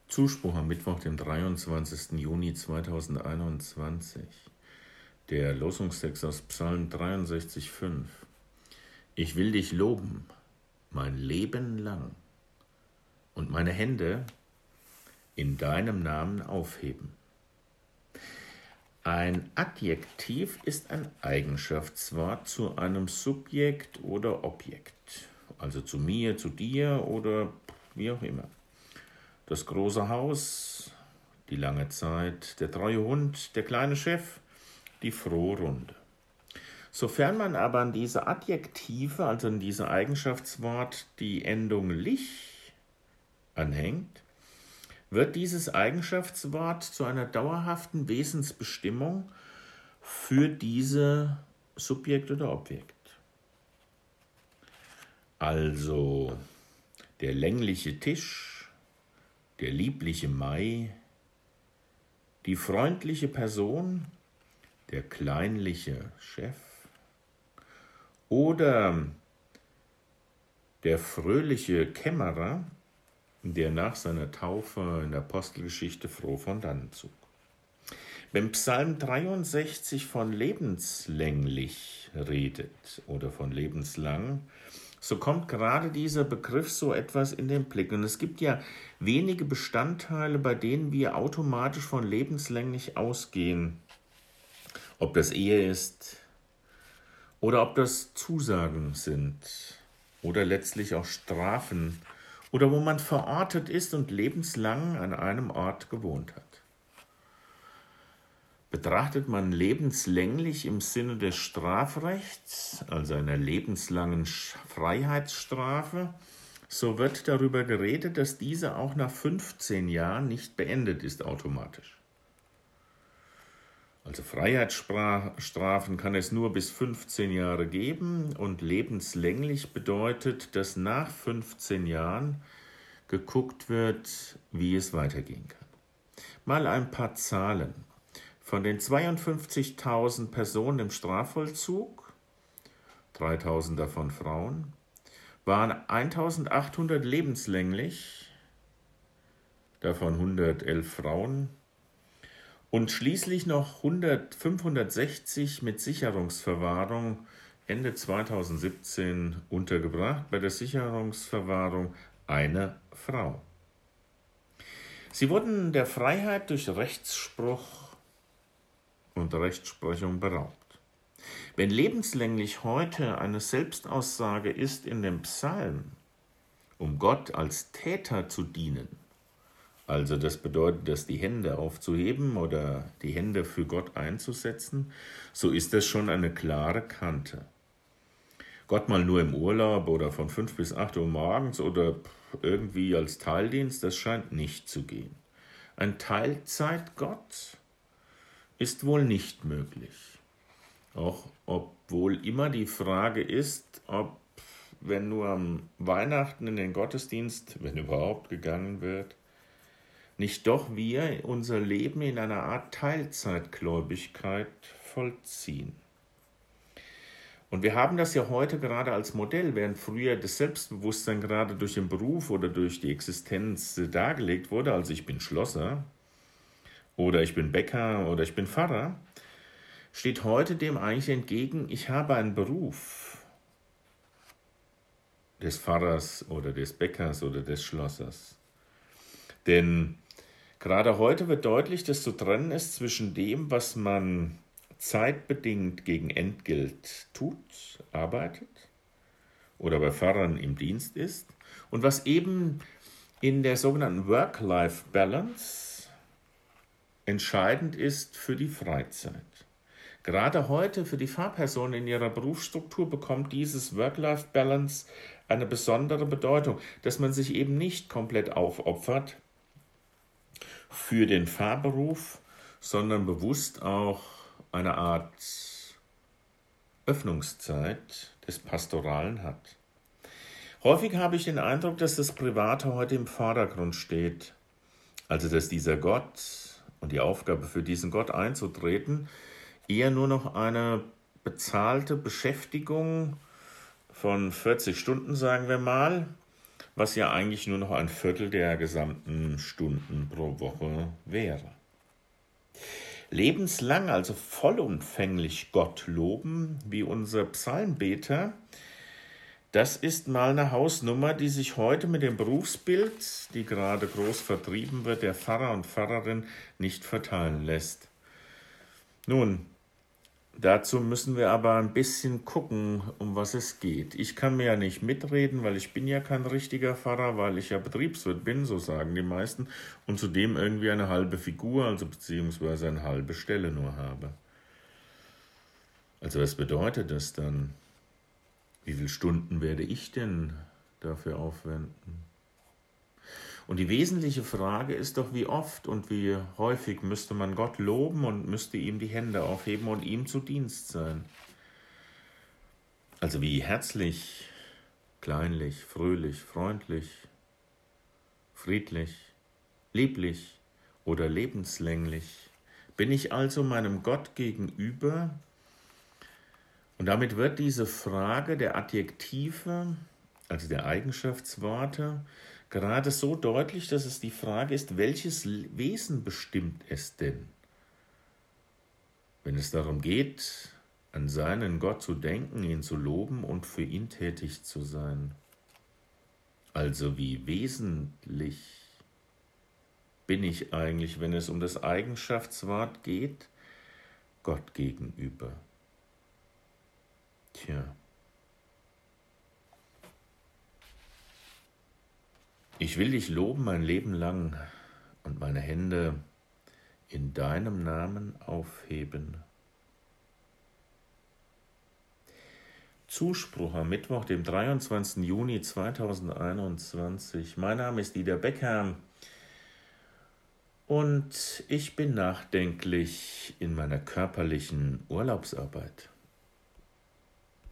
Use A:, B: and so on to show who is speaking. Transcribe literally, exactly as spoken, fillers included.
A: Zuspruch am Mittwoch, dem dreiundzwanzigsten Juni zweitausendeinundzwanzig. Der Losungstext aus Psalm dreiundsechzig, fünf. Ich will dich loben, mein Leben lang, und meine Hände in deinem Namen aufheben. Ein Adjektiv ist ein Eigenschaftswort zu einem Subjekt oder Objekt, also zu mir, zu dir oder wie auch immer. Das große Haus, die lange Zeit, der treue Hund, der kleine Chef, die frohe Runde. Sofern man aber an diese Adjektive, also an dieses Eigenschaftswort, die Endung lich anhängt, wird dieses Eigenschaftswort zu einer dauerhaften Wesensbestimmung für diese Subjekt oder Objekt. Also der längliche Tisch, der liebliche Mai, die freundliche Person, der kleinliche Chef oder der fröhliche Kämmerer, der nach seiner Taufe in der Apostelgeschichte froh von dannen zog. Wenn Psalm dreiundsechzig von lebenslänglich redet oder von lebenslang, so kommt gerade dieser Begriff so etwas in den Blick. Und es gibt ja wenige Bestandteile, bei denen wir automatisch von lebenslänglich ausgehen. Ob das Ehe ist oder ob das Zusagen sind oder letztlich auch Strafen oder wo man verortet ist und lebenslang an einem Ort gewohnt hat. Betrachtet man lebenslänglich im Sinne des Strafrechts, also einer lebenslangen Freiheitsstrafe, so wird darüber geredet, dass diese auch nach fünfzehn Jahren nicht beendet ist automatisch. Also Freiheitsstrafen kann es nur bis fünfzehn Jahre geben und lebenslänglich bedeutet, dass nach fünfzehn Jahren geguckt wird, wie es weitergehen kann. Mal ein paar Zahlen. Von den zweiundfünfzigtausend Personen im Strafvollzug, dreitausend davon Frauen, waren eintausendachthundert lebenslänglich, davon hundertelf Frauen, und schließlich noch fünfhundertsechzig mit Sicherungsverwahrung Ende zweitausendsiebzehn untergebracht, bei der Sicherungsverwahrung eine Frau. Sie wurden der Freiheit durch Rechtsspruch und Rechtsprechung beraubt. Wenn lebenslänglich heute eine Selbstaussage ist in dem Psalm, um Gott als Täter zu dienen, also das bedeutet, dass die Hände aufzuheben oder die Hände für Gott einzusetzen, so ist das schon eine klare Kante. Gott mal nur im Urlaub oder von fünf bis acht Uhr morgens oder irgendwie als Teildienst, das scheint nicht zu gehen. Ein Teilzeitgott ist wohl nicht möglich. Auch obwohl immer die Frage ist, ob, wenn nur am Weihnachten in den Gottesdienst, wenn überhaupt gegangen wird, nicht doch wir unser Leben in einer Art Teilzeitgläubigkeit vollziehen. Und wir haben das ja heute gerade als Modell, während früher das Selbstbewusstsein gerade durch den Beruf oder durch die Existenz dargelegt wurde, also ich bin Schlosser oder ich bin Bäcker oder ich bin Pfarrer, steht heute dem eigentlich entgegen, ich habe einen Beruf des Pfarrers oder des Bäckers oder des Schlossers. Denn gerade heute wird deutlich, dass zu trennen ist zwischen dem, was man zeitbedingt gegen Entgelt tut, arbeitet oder bei Pfarrern im Dienst ist und was eben in der sogenannten Work-Life-Balance entscheidend ist für die Freizeit. Gerade heute für die Pfarrperson in ihrer Berufsstruktur bekommt dieses Work-Life-Balance eine besondere Bedeutung, dass man sich eben nicht komplett aufopfert für den Pfarrberuf, sondern bewusst auch eine Art Öffnungszeit des Pastoralen hat. Häufig habe ich den Eindruck, dass das Private heute im Vordergrund steht, also dass dieser Gott und die Aufgabe für diesen Gott einzutreten eher nur noch eine bezahlte Beschäftigung von vierzig Stunden, sagen wir mal, was ja eigentlich nur noch ein Viertel der gesamten Stunden pro Woche wäre. Lebenslang, also vollumfänglich Gott loben, wie unser Psalmbeter, das ist mal eine Hausnummer, die sich heute mit dem Berufsbild, die gerade groß vertrieben wird, der Pfarrer und Pfarrerin nicht verteilen lässt. Nun, dazu müssen wir aber ein bisschen gucken, um was es geht. Ich kann mir ja nicht mitreden, weil ich bin ja kein richtiger Pfarrer, weil ich ja Betriebswirt bin, so sagen die meisten, und zudem irgendwie eine halbe Figur, also beziehungsweise eine halbe Stelle nur habe. Also was bedeutet das dann? Wie viele Stunden werde ich denn dafür aufwenden? Und die wesentliche Frage ist doch, wie oft und wie häufig müsste man Gott loben und müsste ihm die Hände aufheben und ihm zu Dienst sein. Also wie herzlich, kleinlich, fröhlich, freundlich, friedlich, lieblich oder lebenslänglich bin ich also meinem Gott gegenüber. Und damit wird diese Frage der Adjektive, also der Eigenschaftsworte, gerade so deutlich, dass es die Frage ist, welches Wesen bestimmt es denn? Wenn es darum geht, an seinen Gott zu denken, ihn zu loben und für ihn tätig zu sein. Also wie wesentlich bin ich eigentlich, wenn es um das Eigenschaftswort geht, Gott gegenüber? Tja. Ich will dich loben mein Leben lang und meine Hände in deinem Namen aufheben. Zuspruch am Mittwoch, dem dreiundzwanzigsten Juni zweitausendeinundzwanzig. Mein Name ist Dieter Becker und ich bin nachdenklich in meiner körperlichen Urlaubsarbeit.